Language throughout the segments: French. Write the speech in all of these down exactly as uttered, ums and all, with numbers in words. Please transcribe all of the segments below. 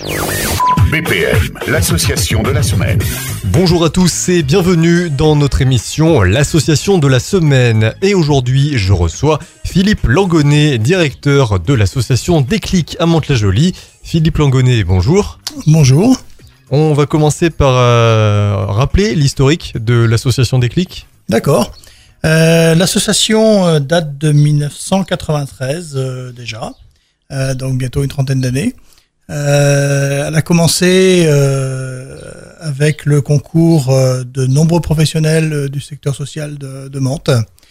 B P M, l'association de la semaine. Bonjour à tous et bienvenue dans notre émission L'association de la semaine. Et aujourd'hui, je reçois Philippe Langonnet, directeur de l'association Déclic à Mantes-la-Jolie. Philippe Langonnet, bonjour. Bonjour. On va commencer par euh, rappeler l'historique de l'association Déclic. D'accord. Euh, l'association date de dix-neuf cent quatre-vingt-treize euh, déjà, euh, donc bientôt une trentaine d'années. Euh, elle a commencé euh, avec le concours euh, de nombreux professionnels euh, du secteur social de, de Mantes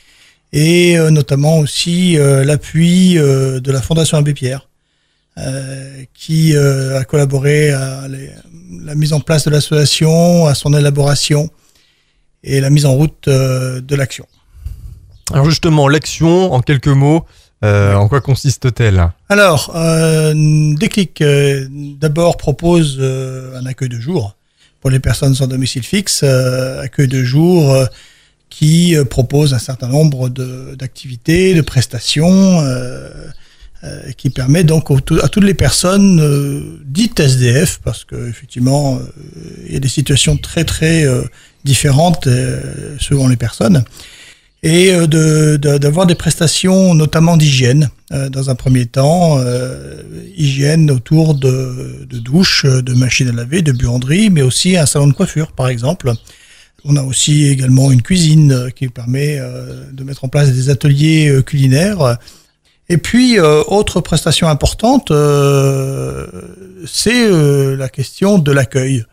et euh, notamment aussi euh, l'appui euh, de la Fondation Abbé Pierre euh, qui euh, a collaboré à les, la mise en place de l'association, à son élaboration et la mise en route euh, de l'action. Alors justement, l'action, en quelques mots, euh, en quoi consiste-t-elle ? Alors, euh, Déclic, euh, d'abord, propose euh, un accueil de jour pour les personnes sans domicile fixe, euh, accueil de jour euh, qui euh, propose un certain nombre de, d'activités, de prestations, euh, euh, qui permet donc au, à toutes les personnes euh, dites S D F, parce que effectivement, euh, il y a des situations très très euh, différentes euh, selon les personnes. Et de, de, d'avoir des prestations notamment d'hygiène euh, dans un premier temps, euh, hygiène autour de, de douches, de machines à laver, de buanderie, mais aussi un salon de coiffure par exemple. On a aussi également une cuisine qui permet euh, de mettre en place des ateliers euh, culinaires. Et puis, euh, autre prestation importante, euh, c'est euh, la question de l'accueil.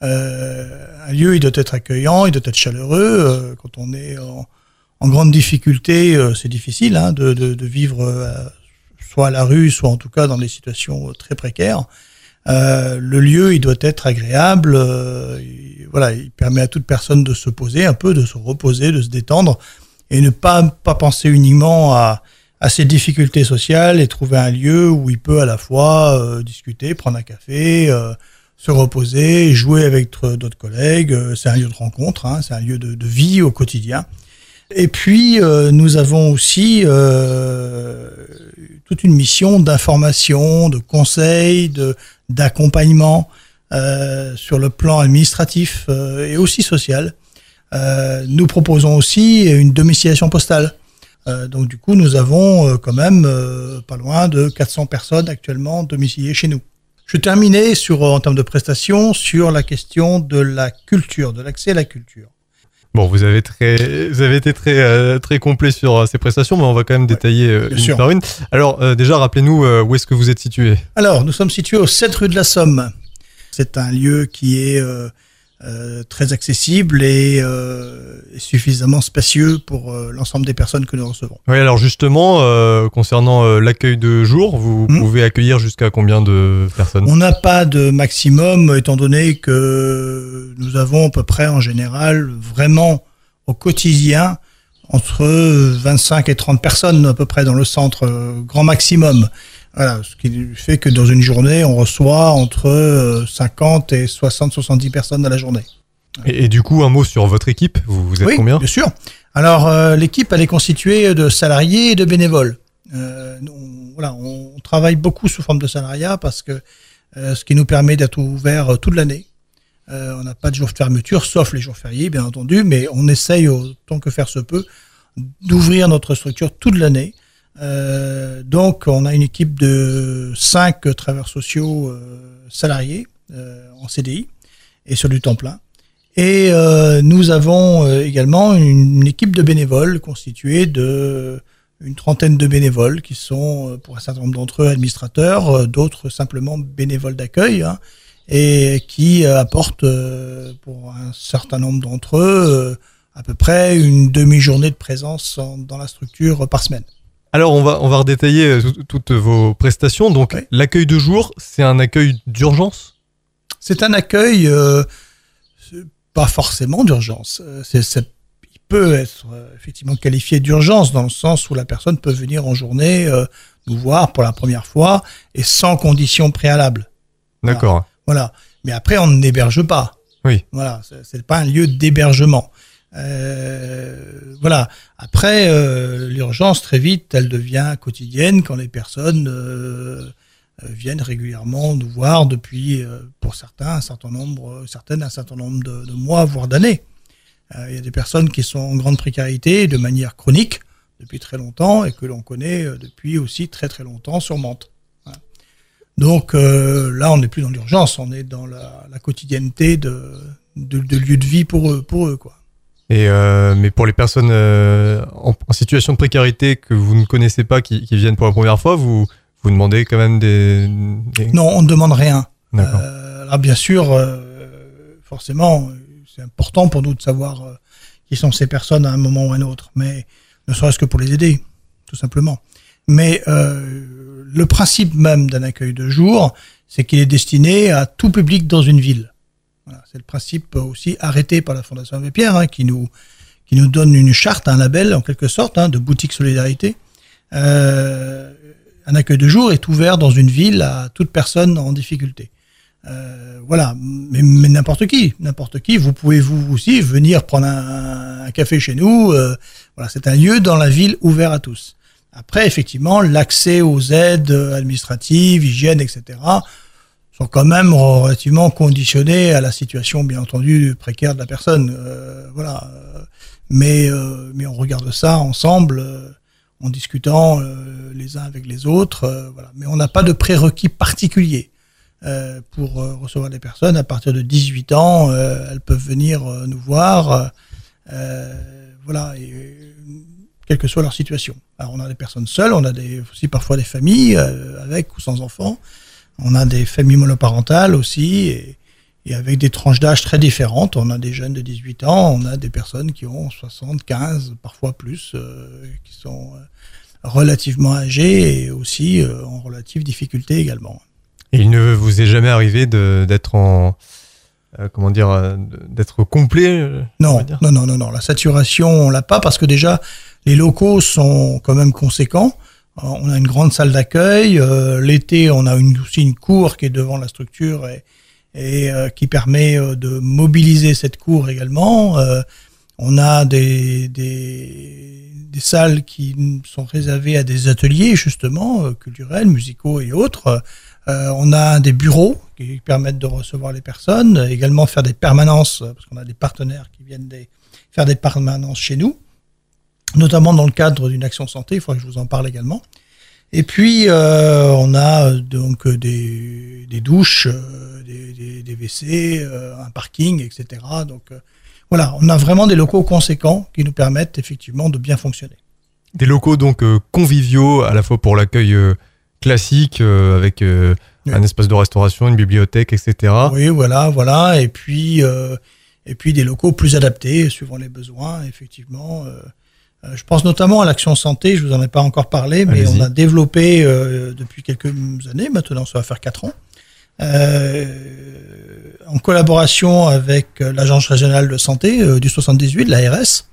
Euh, un lieu, il doit être accueillant, il doit être chaleureux. Euh, quand on est en En grande difficulté, euh, c'est difficile hein, de, de, de vivre euh, soit à la rue, soit en tout cas dans des situations très précaires. Euh, le lieu, il doit être agréable. Euh, il, voilà, il permet à toute personne de se poser un peu, de se reposer, de se détendre et ne pas pas penser uniquement à, à ses difficultés sociales et trouver un lieu où il peut à la fois euh, discuter, prendre un café, euh, se reposer, jouer avec d'autres collègues. C'est un lieu de rencontre, hein, c'est un lieu de, de vie au quotidien. Et puis, euh, nous avons aussi euh, toute une mission d'information, de conseil, de, d'accompagnement euh, sur le plan administratif euh, et aussi social. Euh, nous proposons aussi une domiciliation postale. Euh, donc, du coup, nous avons euh, quand même euh, pas loin de quatre cents personnes actuellement domiciliées chez nous. Je terminais sur, en termes de prestations sur la question de la culture, de l'accès à la culture. Bon, vous avez très, vous avez été très, euh, très complet sur euh, ces prestations, mais on va quand même détailler euh, une sûr. par une. Alors, euh, déjà, rappelez-nous euh, où est-ce que vous êtes situé ? Alors, nous sommes situés au sept rue de la Somme. C'est un lieu qui est euh, euh, très accessible et euh, suffisamment spacieux pour euh, l'ensemble des personnes que nous recevons. Oui, alors justement, euh, concernant euh, l'accueil de jour, vous Mmh. pouvez accueillir jusqu'à combien de personnes ? On n'a pas de maximum, étant donné que nous avons à peu près en général vraiment au quotidien entre vingt-cinq et trente personnes à peu près dans le centre, euh, grand maximum. Voilà, ce qui fait que dans une journée, on reçoit entre cinquante et soixante, soixante-dix personnes dans la journée. Et, et du coup, un mot sur votre équipe, vous, vous êtes Oui, combien ? bien sûr. Alors, euh, l'équipe, elle est constituée de salariés et de bénévoles. Euh, on, voilà, on travaille beaucoup sous forme de salariat parce que euh, ce qui nous permet d'être ouvert euh, toute l'année. Euh, on n'a pas de jour de fermeture, sauf les jours fériés, bien entendu, mais on essaye autant que faire se peut d'ouvrir notre structure toute l'année. Euh, donc, on a une équipe de cinq travailleurs sociaux euh, salariés euh, en C D I et sur du temps plein. Et euh, nous avons euh, également une, une équipe de bénévoles constituée de une trentaine de bénévoles qui sont, pour un certain nombre d'entre eux, administrateurs, euh, d'autres simplement bénévoles d'accueil, hein, et qui euh, apportent, euh, pour un certain nombre d'entre eux, euh, à peu près une demi-journée de présence en, dans la structure par semaine. Alors, on va, on va redétailler tout, toutes vos prestations. Donc, oui. L'accueil de jour, c'est un accueil d'urgence ? C'est un accueil, euh, pas forcément d'urgence. C'est, c'est, il peut être euh, effectivement qualifié d'urgence dans le sens où la personne peut venir en journée euh, nous voir pour la première fois et sans condition préalable. D'accord. Voilà. voilà. Mais après, on n'héberge pas. Oui. Voilà. C'est, c'est pas un lieu d'hébergement. Euh, voilà. Après, euh, l'urgence très vite, elle devient quotidienne quand les personnes euh, euh, viennent régulièrement nous voir depuis, euh, pour certains, un certain nombre, certaines, un certain nombre de, de mois, voire d'années. Euh, il y a des personnes qui sont en grande précarité de manière chronique depuis très longtemps et que l'on connaît depuis aussi très très longtemps sur Mantes. Voilà. Donc euh, là, on n'est plus dans l'urgence, on est dans la, la quotidienneté de, de, de lieu de vie pour eux, pour eux quoi. Et euh, mais pour les personnes euh, en, en situation de précarité que vous ne connaissez pas, qui, qui viennent pour la première fois, vous vous demandez quand même des, des... Non, on ne demande rien. D'accord. Euh, alors bien sûr, euh, forcément, c'est important pour nous de savoir euh, qui sont ces personnes à un moment ou à un autre, mais ne serait-ce que pour les aider, tout simplement. Mais euh, le principe même d'un accueil de jour, c'est qu'il est destiné à tout public dans une ville. Voilà, c'est le principe aussi arrêté par la Fondation Abbé Pierre, hein, qui nous qui nous donne une charte, un label en quelque sorte, hein, de boutique solidarité. Euh, un accueil de jour est ouvert dans une ville à toute personne en difficulté. Euh, voilà, mais, mais n'importe qui, n'importe qui, vous pouvez vous aussi venir prendre un, un café chez nous. Euh, voilà, c'est un lieu dans la ville ouvert à tous. Après, effectivement, l'accès aux aides administratives, hygiène, et cetera, sont quand même relativement conditionnés à la situation, bien entendu, précaire de la personne. Euh, voilà, mais euh, mais on regarde ça ensemble, euh, en discutant euh, les uns avec les autres. Euh, voilà, mais on n'a pas de prérequis particuliers. Euh, pour euh, recevoir des personnes. À partir de dix-huit ans, euh, elles peuvent venir euh, nous voir, euh, voilà, et, euh, quelle que soit leur situation. Alors on a des personnes seules, on a des, aussi parfois des familles euh, avec ou sans enfants, on a des familles monoparentales aussi, et, et avec des tranches d'âge très différentes. On a des jeunes de dix-huit ans, on a des personnes qui ont soixante, quinze, parfois plus, euh, qui sont euh, relativement âgées et aussi euh, en relative difficulté également. Et il ne vous est jamais arrivé de, d'être en euh, comment dire euh, d'être complet euh, non, non, non, non, non. La saturation, on l'a pas parce que déjà les locaux sont quand même conséquents. Alors, on a une grande salle d'accueil. Euh, l'été, on a une, aussi une cour qui est devant la structure et, et euh, qui permet euh, de mobiliser cette cour également. Euh, on a des, des des salles qui sont réservées à des ateliers justement euh, culturels, musicaux et autres. Euh, on a des bureaux qui permettent de recevoir les personnes, également faire des permanences, parce qu'on a des partenaires qui viennent des, faire des permanences chez nous, notamment dans le cadre d'une action santé, il faudrait que je vous en parle également. Et puis, euh, on a donc des, des douches, euh, des, des, des W C, euh, un parking, et cetera. Donc euh, voilà, on a vraiment des locaux conséquents qui nous permettent effectivement de bien fonctionner. Des locaux donc euh, conviviaux, à la fois pour l'accueil euh, classique, euh, avec euh, oui. un espace de restauration, une bibliothèque, et cetera. Oui, voilà, voilà. Et puis, euh, et puis des locaux plus adaptés, suivant les besoins, effectivement. Euh, euh, je pense notamment à l'action santé, je vous en ai pas encore parlé, mais Allez-y. On a développé euh, depuis quelques années, maintenant ça va faire quatre ans, euh, en collaboration avec l'Agence régionale de santé euh, du soixante-dix-huit, l'A R S,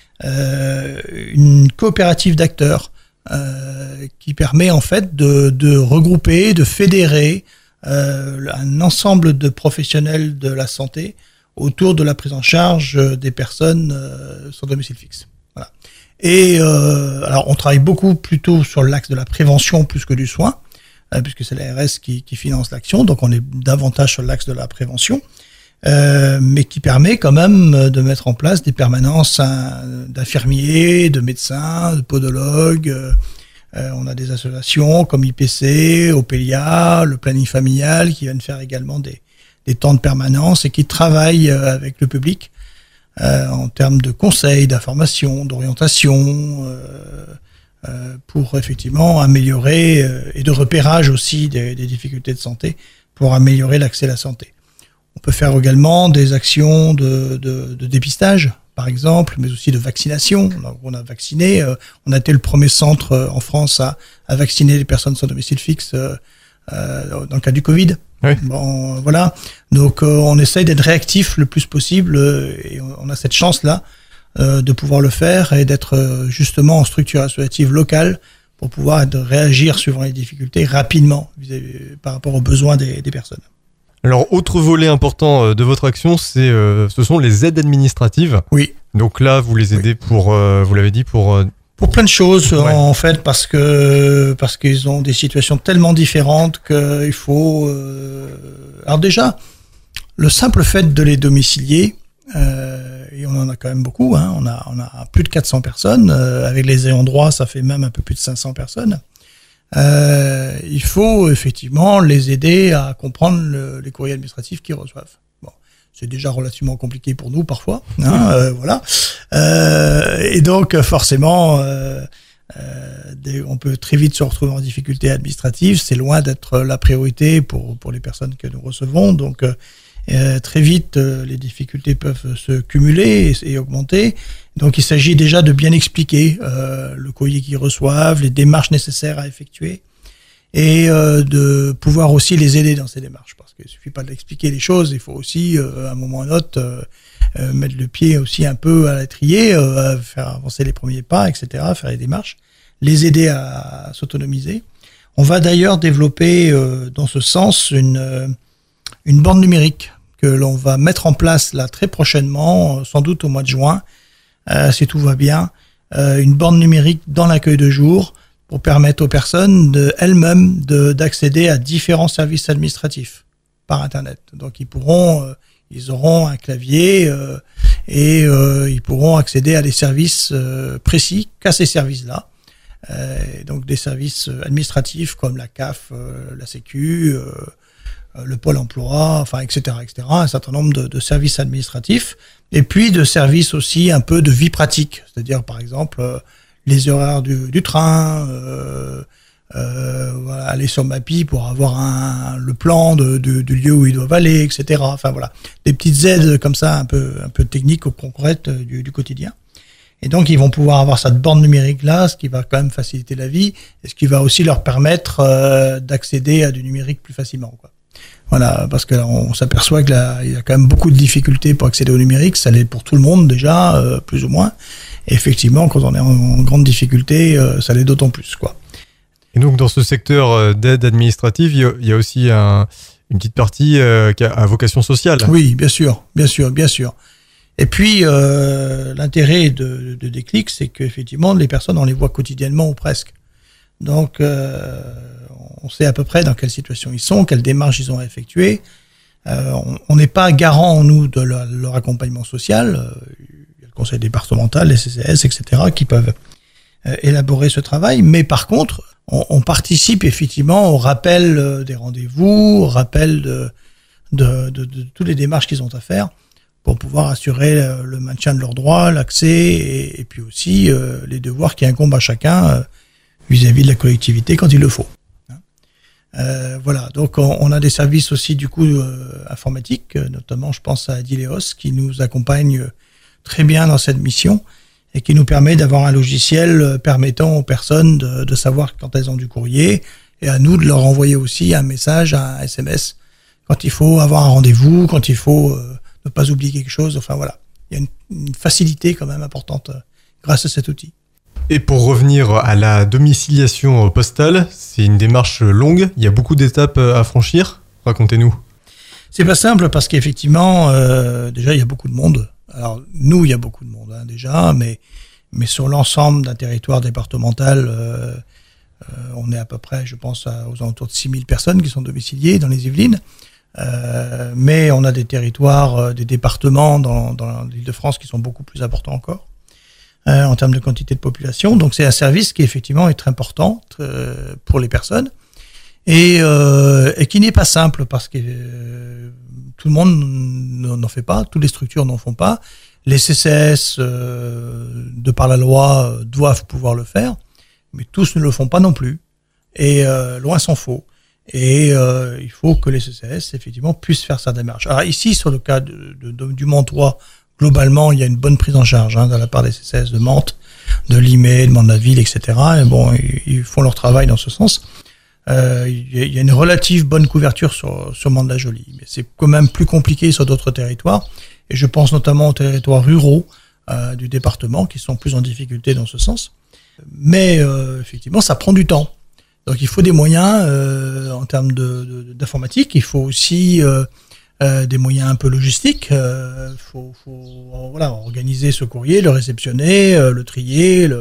euh, une coopérative d'acteurs Euh, qui permet en fait de, de regrouper, de fédérer euh, un ensemble de professionnels de la santé autour de la prise en charge des personnes euh, sans domicile fixe. Voilà. Et euh, alors on travaille beaucoup plutôt sur l'axe de la prévention plus que du soin, euh, puisque c'est l'A R S qui, qui finance l'action, donc on est davantage sur l'axe de la prévention. Euh, mais qui permet quand même de mettre en place des permanences hein, d'infirmiers, de médecins, de podologues. Euh, on a des associations comme I P C, Opélia, le planning familial qui viennent faire également des, des temps de permanence et qui travaillent avec le public euh, en termes de conseils, d'information, d'orientation euh, euh, pour effectivement améliorer euh, et de repérage aussi des, des difficultés de santé pour améliorer l'accès à la santé. On peut faire également des actions de, de, de dépistage, par exemple, mais aussi de vaccination. On a vacciné, euh, on a été le premier centre euh, en France à, à vacciner les personnes sans domicile fixe euh, euh, dans le cas du Covid. Oui. Bon, voilà. Donc, euh, on essaye d'être réactif le plus possible euh, et on a cette chance-là euh, de pouvoir le faire et d'être euh, justement en structure associative locale pour pouvoir de réagir suivant les difficultés rapidement par rapport aux besoins des, des personnes. Alors, autre volet important de votre action, c'est, euh, ce sont les aides administratives. Oui. Donc là, vous les aidez oui. pour, euh, vous l'avez dit, pour euh, Pour plein de choses, Ouais. en fait, parce que parce qu'ils ont des situations tellement différentes qu'il faut. Euh... Alors déjà, le simple fait de les domicilier, euh, et on en a quand même beaucoup, hein, on a on a plus de quatre cents personnes, euh, avec les ayants droit, ça fait même un peu plus de cinq cents personnes. Euh, il faut effectivement les aider à comprendre le, les courriers administratifs qu'ils reçoivent. Bon, c'est déjà relativement compliqué pour nous parfois, hein, euh, voilà. Euh, et donc forcément, euh, euh, des, on peut très vite se retrouver en difficulté administrative. C'est loin d'être la priorité pour pour les personnes que nous recevons. Donc euh, euh, très vite, euh, les difficultés peuvent se cumuler et, et augmenter. Donc il s'agit déjà de bien expliquer euh, le courrier qu'ils reçoivent, les démarches nécessaires à effectuer, et euh, de pouvoir aussi les aider dans ces démarches. Parce qu'il suffit pas d'expliquer les choses, il faut aussi, euh, à un moment ou à un autre, euh, euh, mettre le pied aussi un peu à l'étrier, euh, faire avancer les premiers pas, et cetera, faire les démarches, les aider à, à s'autonomiser. On va d'ailleurs développer euh, dans ce sens une, euh, une borne numérique que l'on va mettre en place là très prochainement, euh, sans doute au mois de juin, Euh, si tout va bien, euh, une borne numérique dans l'accueil de jour pour permettre aux personnes de, elles-mêmes de, d'accéder à différents services administratifs par Internet. Donc ils pourront, euh, ils auront un clavier euh, et euh, ils pourront accéder à des services euh, précis qu'à ces services-là. Euh, donc des services administratifs comme la C A F, euh, la Sécu, euh, le Pôle emploi, enfin, et cetera, et cetera, un certain nombre de, de services administratifs, et puis de services aussi un peu de vie pratique, c'est-à-dire par exemple euh, les horaires du, du train, euh, euh, voilà, aller sur Mappy pour avoir un, le plan de, de, du lieu où ils doivent aller, et cetera. Enfin voilà, des petites aides comme ça, un peu, un peu techniques ou concrètes du, du quotidien. Et donc ils vont pouvoir avoir cette borne numérique là, ce qui va quand même faciliter la vie, et ce qui va aussi leur permettre euh, d'accéder à du numérique plus facilement, quoi. Voilà, parce que là, on s'aperçoit qu'il y a quand même beaucoup de difficultés pour accéder au numérique. Ça l'est pour tout le monde déjà, euh, plus ou moins. Et effectivement, quand on est en, en grande difficulté, euh, ça l'est d'autant plus, quoi. Et donc, dans ce secteur d'aide administrative, il y a, il y a aussi un, une petite partie euh, qui a à vocation sociale. Oui, bien sûr, bien sûr, bien sûr. Et puis, euh, l'intérêt de, de Déclic, c'est qu'effectivement, les personnes, on les voit quotidiennement ou presque. Donc, euh, on sait à peu près dans quelle situation ils sont, quelles démarches ils ont à effectuer. Euh, on n'est pas garant, nous, de leur, leur accompagnement social. Euh, il y a le conseil départemental, les C C S, et cetera, qui peuvent euh, élaborer ce travail. Mais par contre, on, on participe effectivement au rappel euh, des rendez-vous, au rappel de, de, de, de, de toutes les démarches qu'ils ont à faire pour pouvoir assurer le, le maintien de leurs droits, l'accès, et, et puis aussi euh, les devoirs qui incombent à chacun euh, vis-à-vis de la collectivité quand il le faut. Euh, voilà, donc on, on a des services aussi du coup euh, informatiques, notamment je pense à Dileos qui nous accompagne très bien dans cette mission et qui nous permet d'avoir un logiciel permettant aux personnes de, de savoir quand elles ont du courrier et à nous de leur envoyer aussi un message, un S M S quand il faut avoir un rendez-vous, quand il faut euh, ne pas oublier quelque chose. Enfin voilà, il y a une, une facilité quand même importante euh, grâce à cet outil. Et pour revenir à la domiciliation postale, c'est une démarche longue, il y a beaucoup d'étapes à franchir. Racontez-nous. C'est pas simple parce qu'effectivement, euh, déjà il y a beaucoup de monde. Alors nous, il y a beaucoup de monde hein, déjà, mais mais sur l'ensemble d'un territoire départemental, euh, euh, on est à peu près, je pense, à, aux alentours de six mille personnes qui sont domiciliées dans les Yvelines. Euh, mais on a des territoires, euh, des départements dans, dans l'Île-de-France qui sont beaucoup plus importants encore. Euh, en termes de quantité de population. Donc c'est un service qui effectivement est très important euh, pour les personnes et, euh, et qui n'est pas simple parce que euh, tout le monde n'en fait pas, toutes les structures n'en font pas. Les C C S, euh, de par la loi, doivent pouvoir le faire, mais tous ne le font pas non plus. Et euh, loin s'en faut. Et euh, il faut que les C C S effectivement puissent faire sa démarche. Alors ici, sur le cas de, de, de, du Mantois, globalement, il y a une bonne prise en charge hein, de la part des C C S de Mantes, de Limay, de Mandaville, et cetera. Et bon, ils, ils font leur travail dans ce sens. Euh, il y a une relative bonne couverture sur, sur Mantes-la-Jolie, mais c'est quand même plus compliqué sur d'autres territoires. Et je pense notamment aux territoires ruraux euh, du département qui sont plus en difficulté dans ce sens. Mais euh, effectivement, ça prend du temps. Donc il faut des moyens euh, en termes de, de, d'informatique. Il faut aussi euh, Euh, des moyens un peu logistiques. Il euh, faut, faut voilà, organiser ce courrier, le réceptionner, euh, le trier, le,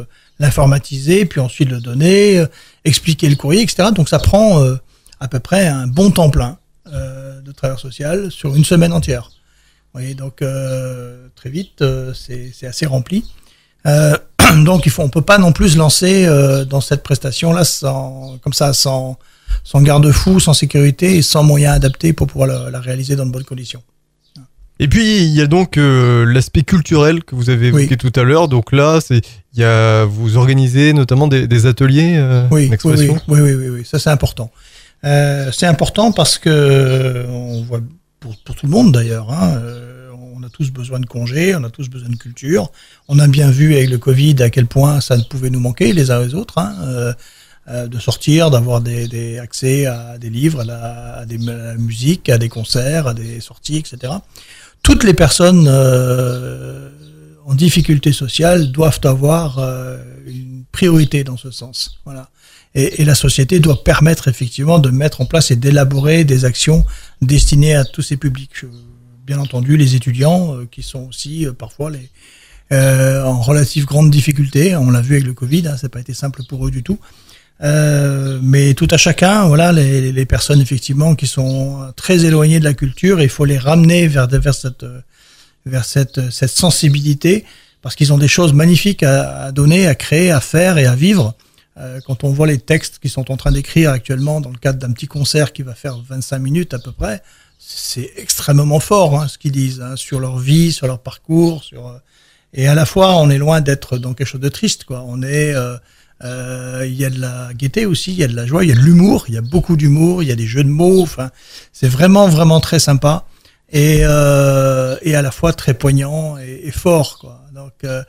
l'informatiser, puis ensuite le donner, euh, expliquer le courrier, et cetera. Donc ça prend euh, à peu près un bon temps plein euh, de travailleur social sur une semaine entière. Vous voyez, donc euh, très vite, euh, c'est, c'est assez rempli. Euh, donc il faut, on peut pas non plus se lancer euh, dans cette prestation-là sans, comme ça, sans, sans garde-fou, sans sécurité et sans moyens adaptés pour pouvoir la, la réaliser dans de bonnes conditions. Et puis il y a donc euh, l'aspect culturel que vous avez évoqué oui. tout à l'heure. Donc là, c'est il y a vous organisez notamment des, des ateliers euh, oui, d'expression. Oui, oui, oui, oui, oui, ça c'est important. Euh, c'est important parce que on voit pour, pour tout le monde d'ailleurs. Hein, euh, on a tous besoin de congés, on a tous besoin de culture. On a bien vu avec le Covid à quel point ça ne pouvait nous manquer les uns les autres. Hein, euh, euh, de sortir, d'avoir des, des accès à des livres, à la, à, des, à la musique, à des concerts, à des sorties, et cetera. Toutes les personnes euh, en difficulté sociale doivent avoir euh, une priorité dans ce sens. Voilà. Et, et la société doit permettre effectivement de mettre en place et d'élaborer des actions destinées à tous ces publics. Bien entendu, les étudiants euh, qui sont aussi euh, parfois les, euh, en relative grande difficulté. On l'a vu avec le Covid, hein, ça n'a pas été simple pour eux du tout. Euh, mais tout à chacun, voilà, les, les personnes effectivement qui sont très éloignées de la culture, il faut les ramener vers, vers cette, vers cette, cette sensibilité, parce qu'ils ont des choses magnifiques à, à donner, à créer, à faire et à vivre. Euh, quand on voit les textes qu'ils sont en train d'écrire actuellement dans le cadre d'un petit concert qui va faire vingt-cinq minutes à peu près, c'est extrêmement fort hein, ce qu'ils disent hein, sur leur vie, sur leur parcours, sur et à la fois on est loin d'être dans quelque chose de triste, quoi. On est euh, Euh, il y a de la gaieté aussi, il y a de la joie, il y a de l'humour, il y a beaucoup d'humour, il y a des jeux de mots, enfin, c'est vraiment, vraiment très sympa et, euh, et à la fois très poignant et, et fort, quoi. Donc, euh,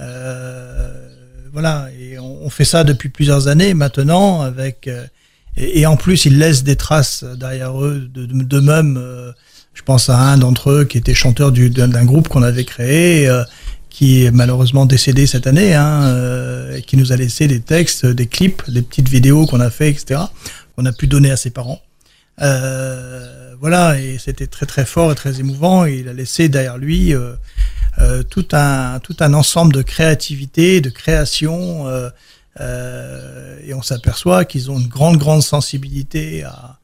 euh, voilà, et on, on fait ça depuis plusieurs années maintenant avec, euh, et, et en plus, ils laissent des traces derrière eux de, de, de même, euh, je pense à un d'entre eux qui était chanteur du, d'un, d'un groupe qu'on avait créé, euh, qui est malheureusement décédé cette année, hein, euh, qui nous a laissé des textes, des clips, des petites vidéos qu'on a fait, et cetera, qu'on a pu donner à ses parents. Euh, voilà, et c'était très très fort et très émouvant. Et il a laissé derrière lui euh, euh, tout un tout un ensemble de créativité, de création, euh, euh, et on s'aperçoit qu'ils ont une grande grande sensibilité à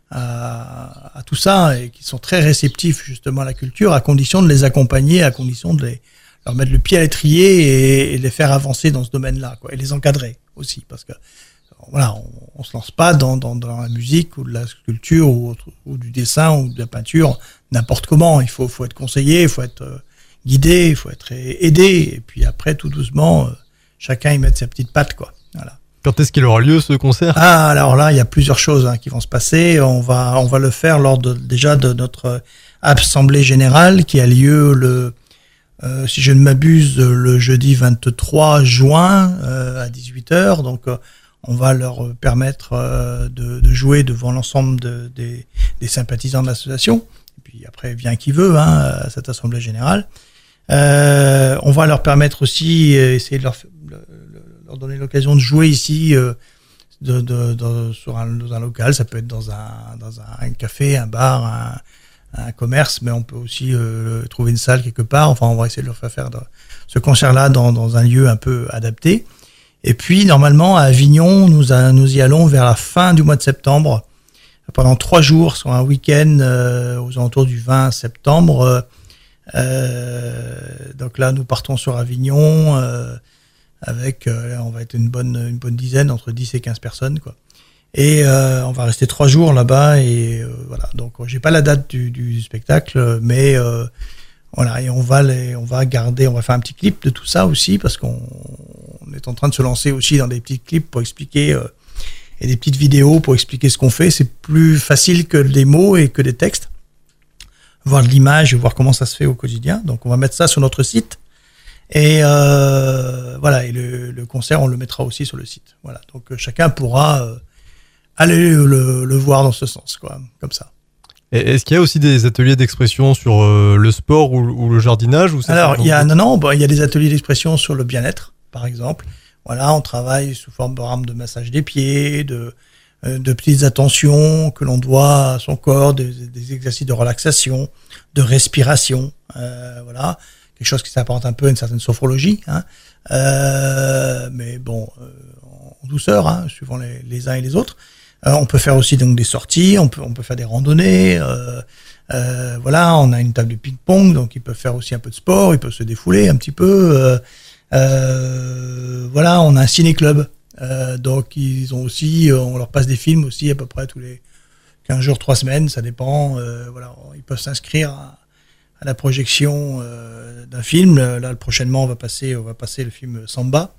à, à tout ça et qu'ils sont très réceptifs justement à la culture, à condition de les accompagner, à condition de les leur mettre le pied à l'étrier et, et les faire avancer dans ce domaine-là, quoi, et les encadrer aussi, parce que voilà, on, on se lance pas dans, dans, dans la musique ou de la sculpture ou, ou du dessin ou de la peinture n'importe comment. Il faut, faut être conseillé, il faut être euh, guidé, il faut être aidé, et puis après tout doucement, euh, chacun y met sa petite patte, quoi. Voilà. Quand est-ce qu'il aura lieu ce concert ? Ah, alors là, il y a plusieurs choses hein, qui vont se passer. On va, on va le faire lors de, déjà de notre assemblée générale qui a lieu le Euh, si je ne m'abuse, le jeudi vingt-trois juin euh, à dix-huit heures. Donc, euh, on va leur permettre euh, de, de jouer devant l'ensemble de, des, des sympathisants de l'association. Et puis après, vient qui veut hein, à cette assemblée générale. Euh, on va leur permettre aussi, euh, essayer de leur, leur donner l'occasion de jouer ici euh, de, de, de, sur un, dans un local. Ça peut être dans un, dans un, un café, un bar, un un commerce, mais on peut aussi euh, trouver une salle quelque part. Enfin, on va essayer de leur faire faire de, ce concert-là dans, dans un lieu un peu adapté. Et puis, normalement, à Avignon, nous, a, nous y allons vers la fin du mois de septembre, pendant trois jours, sur un week-end euh, aux alentours du vingt septembre. Euh, donc là, nous partons sur Avignon euh, avec, euh, on va être une bonne, une bonne dizaine, entre dix et quinze personnes, quoi. Et euh, on va rester trois jours là-bas et euh, voilà. Donc j'ai pas la date du, du spectacle, mais euh, voilà. Et on va les, on va garder, on va faire un petit clip de tout ça aussi parce qu'on on est en train de se lancer aussi dans des petits clips pour expliquer euh, et des petites vidéos pour expliquer ce qu'on fait. C'est plus facile que des mots et que des textes. Voir de l'image et voir comment ça se fait au quotidien. Donc on va mettre ça sur notre site. Et euh, voilà. Et le, le concert, on le mettra aussi sur le site. Voilà. Donc chacun pourra euh, aller le, le voir dans ce sens, quoi, comme ça. Et est-ce qu'il y a aussi des ateliers d'expression sur euh, le sport ou, ou le jardinage ou ça? Alors, il y a non, non, bon, il y a des ateliers d'expression sur le bien-être, par exemple. Voilà, on travaille sous forme de de massage des pieds, de euh, de petites attentions que l'on doit à son corps, des, des exercices de relaxation, de respiration, euh, voilà, quelque chose qui s'apparente un peu à une certaine sophrologie, hein. Euh, mais bon, euh, en douceur, hein, suivant les, les uns et les autres. Euh, on peut faire aussi donc des sorties, on peut on peut faire des randonnées. Euh, euh, voilà, on a une table de ping-pong, donc ils peuvent faire aussi un peu de sport, ils peuvent se défouler un petit peu. Euh, euh, voilà, on a un ciné-club, euh, donc ils ont aussi, on leur passe des films aussi à peu près tous les quinze jours, trois semaines, ça dépend. Euh, voilà, ils peuvent s'inscrire à, à la projection euh, d'un film. Là, prochainement, on va passer, on va passer le film Samba.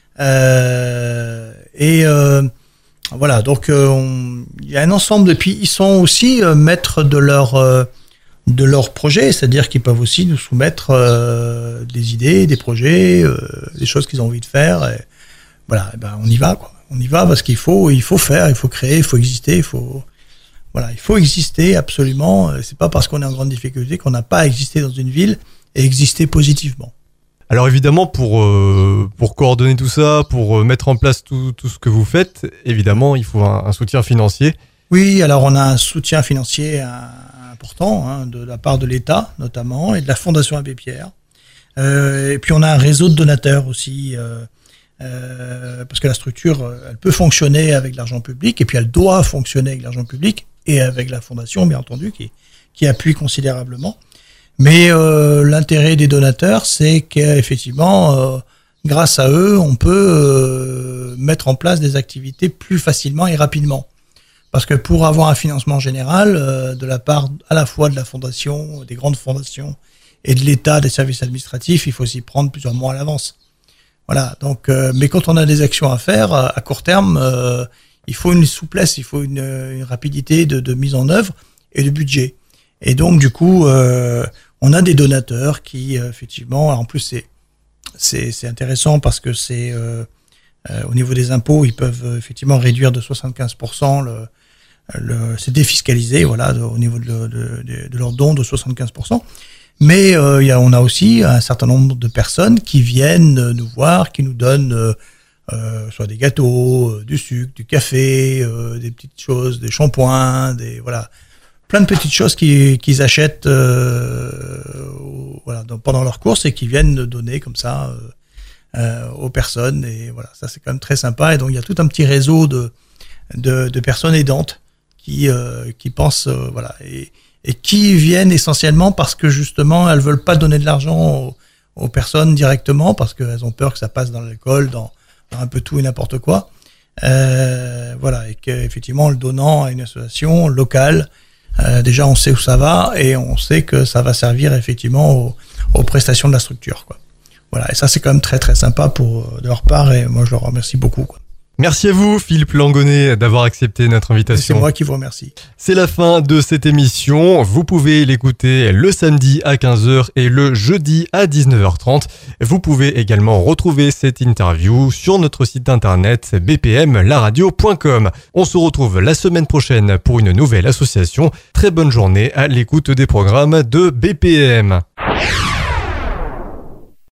Euh, et euh, voilà, donc euh, on, il y a un ensemble. Et puis ils sont aussi euh, maîtres de leur euh, de leur projet, c'est-à-dire qu'ils peuvent aussi nous soumettre euh, des idées, des projets, euh, des choses qu'ils ont envie de faire. Et voilà, et ben on y va, quoi. On y va parce qu'il faut, il faut faire, il faut créer, il faut exister, il faut voilà, il faut exister absolument. C'est pas parce qu'on est en grande difficulté qu'on n'a pas à exister dans une ville et exister positivement. Alors évidemment, pour euh, pour coordonner tout ça, pour euh, mettre en place tout tout ce que vous faites, évidemment, il faut un, un soutien financier. Oui, alors on a un soutien financier important, hein, de la part de l'État notamment et de la Fondation Abbé Pierre. Euh, et puis on a un réseau de donateurs aussi, euh, euh, parce que la structure, elle peut fonctionner avec l'argent public et puis elle doit fonctionner avec l'argent public et avec la Fondation, bien entendu, qui qui appuie considérablement. Mais euh, l'intérêt des donateurs, c'est qu'effectivement, euh, grâce à eux, on peut euh, mettre en place des activités plus facilement et rapidement. Parce que pour avoir un financement général, euh, de la part à la fois de la fondation, des grandes fondations, et de l'État, des services administratifs, il faut s'y prendre plusieurs mois à l'avance. Voilà. Donc, euh, mais quand on a des actions à faire à court terme, euh, il faut une souplesse, il faut une, une rapidité de, de mise en œuvre et de budget. Et donc, du coup, euh, on a des donateurs qui, euh, effectivement, en plus, c'est, c'est, c'est intéressant parce que c'est, euh, euh, au niveau des impôts, ils peuvent euh, effectivement réduire de soixante-quinze pour cent le, le, c'est défiscalisé, voilà, de, au niveau de, de, de, de leurs dons de soixante-quinze pour cent. Mais euh, y a, on a aussi un certain nombre de personnes qui viennent nous voir, qui nous donnent euh, euh, soit des gâteaux, euh, du sucre, du café, euh, des petites choses, des shampoings, des voilà. Plein de petites choses qu'ils, qu'ils achètent euh, voilà, donc pendant leurs courses et qui viennent donner comme ça euh, euh, aux personnes. Et voilà, ça c'est quand même très sympa. Et donc il y a tout un petit réseau de de, de personnes aidantes qui euh, qui pensent euh, voilà et, et qui viennent essentiellement parce que justement elles veulent pas donner de l'argent aux, aux personnes directement parce qu'elles ont peur que ça passe dans l'alcool, dans, dans un peu tout et n'importe quoi. Euh, voilà, et qu'effectivement en le donnant à une association locale, Euh, déjà on sait où ça va et on sait que ça va servir effectivement aux, aux prestations de la structure, quoi. Voilà, et ça c'est quand même très très sympa pour de leur part et moi je leur remercie beaucoup, quoi. Merci à vous, Philippe Langonnet, d'avoir accepté notre invitation. C'est moi qui vous remercie. C'est la fin de cette émission. Vous pouvez l'écouter le samedi à quinze heures et le jeudi à dix-neuf heures trente. Vous pouvez également retrouver cette interview sur notre site internet b p m la radio point com. On se retrouve la semaine prochaine pour une nouvelle association. Très bonne journée à l'écoute des programmes de B P M.